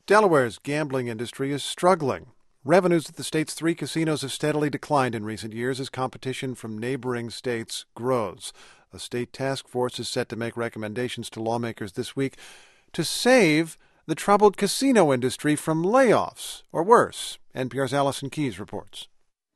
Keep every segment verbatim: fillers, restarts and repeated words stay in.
Delaware's gambling industry is struggling. Revenues at the state's three casinos have steadily declined in recent years as competition from neighboring states grows. A state task force is set to make recommendations to lawmakers this week to save the troubled casino industry from layoffs, or worse. N P R's Allison Keyes reports.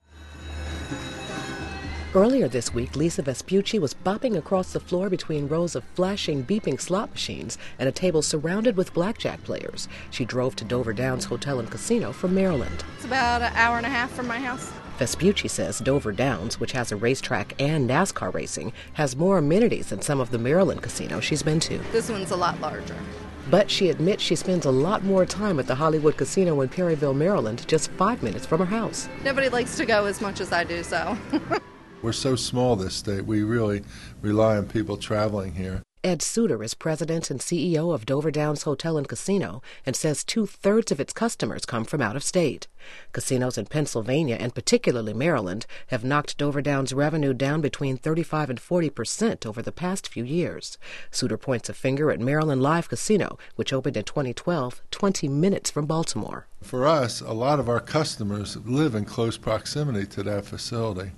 Earlier this week, Lisa Vespucci was bopping across the floor between rows of flashing, beeping slot machines and a table surrounded with blackjack players. She drove to Dover Downs Hotel and Casino from Maryland. It's about an hour and a half from my house. Vespucci says Dover Downs, which has a racetrack and NASCAR racing, has more amenities than some of the Maryland casinos she's been to. This one's a lot larger. But she admits she spends a lot more time at the Hollywood Casino in Perryville, Maryland, just five minutes from her house. Nobody likes to go as much as I do, so... We're so small, this state. We really rely on people traveling here. Ed Suter is president and C E O of Dover Downs Hotel and Casino and says two-thirds of its customers come from out of state. Casinos in Pennsylvania and particularly Maryland have knocked Dover Downs' revenue down between thirty-five and forty percent over the past few years. Suter points a finger at Maryland Live Casino, which opened in twenty twelve, twenty minutes from Baltimore. For us, a lot of our customers live in close proximity to that facility.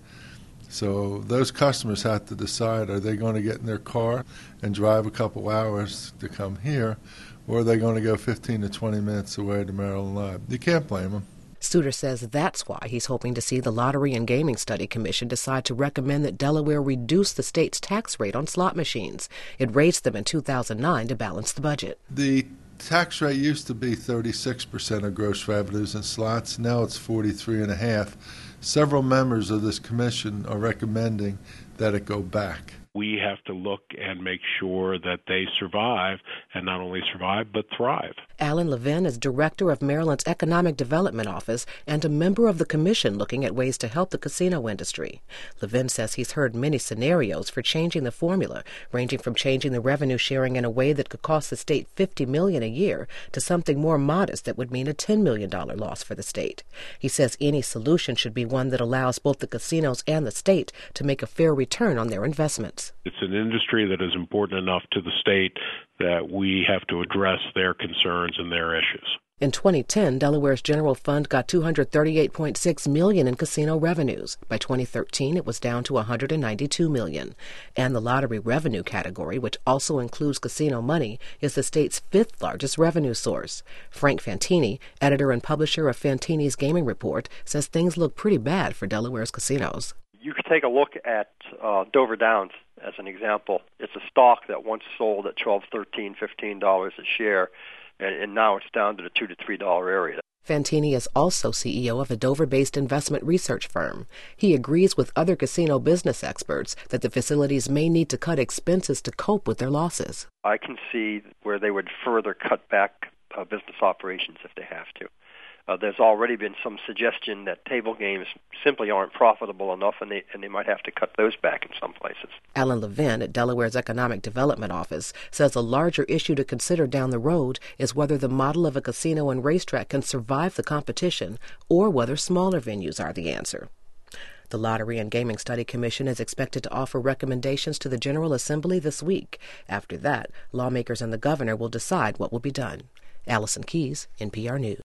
So those customers have to decide, are they going to get in their car and drive a couple hours to come here, or are they going to go fifteen to twenty minutes away to Maryland Live? You can't blame them. Suter says that's why he's hoping to see the Lottery and Gaming Study Commission decide to recommend that Delaware reduce the state's tax rate on slot machines. It raised them in two thousand nine to balance the budget. The tax rate used to be thirty-six percent of gross revenues in slots. Now it's forty-three point five percent. Several members of this commission are recommending that it go back. We have to look and make sure that they survive, and not only survive, but thrive. Alan Levin is director of Maryland's Economic Development Office and a member of the commission looking at ways to help the casino industry. Levin says he's heard many scenarios for changing the formula, ranging from changing the revenue sharing in a way that could cost the state fifty million dollars a year to something more modest that would mean a ten million dollars loss for the state. He says any solution should be one that allows both the casinos and the state to make a fair return on their investments. It's an industry that is important enough to the state that we have to address their concerns and their issues. In twenty ten, Delaware's general fund got two hundred thirty-eight point six million dollars in casino revenues. By twenty thirteen, it was down to one hundred ninety-two million dollars. And the lottery revenue category, which also includes casino money, is the state's fifth largest revenue source. Frank Fantini, editor and publisher of Fantini's Gaming Report, says things look pretty bad for Delaware's casinos. You could take a look at uh, Dover Downs as an example. It's a stock that once sold at twelve, thirteen, fifteen dollars a share, and, and now it's down to the two to three dollar area. Fantini is also C E O of a Dover-based investment research firm. He agrees with other casino business experts that the facilities may need to cut expenses to cope with their losses. I can see where they would further cut back uh, business operations if they have to. Uh, there's already been some suggestion that table games simply aren't profitable enough, and they and they might have to cut those back in some places. Alan Levin at Delaware's Economic Development Office says a larger issue to consider down the road is whether the model of a casino and racetrack can survive the competition or whether smaller venues are the answer. The Lottery and Gaming Study Commission is expected to offer recommendations to the General Assembly this week. After that, lawmakers and the governor will decide what will be done. Allison Keyes, N P R News.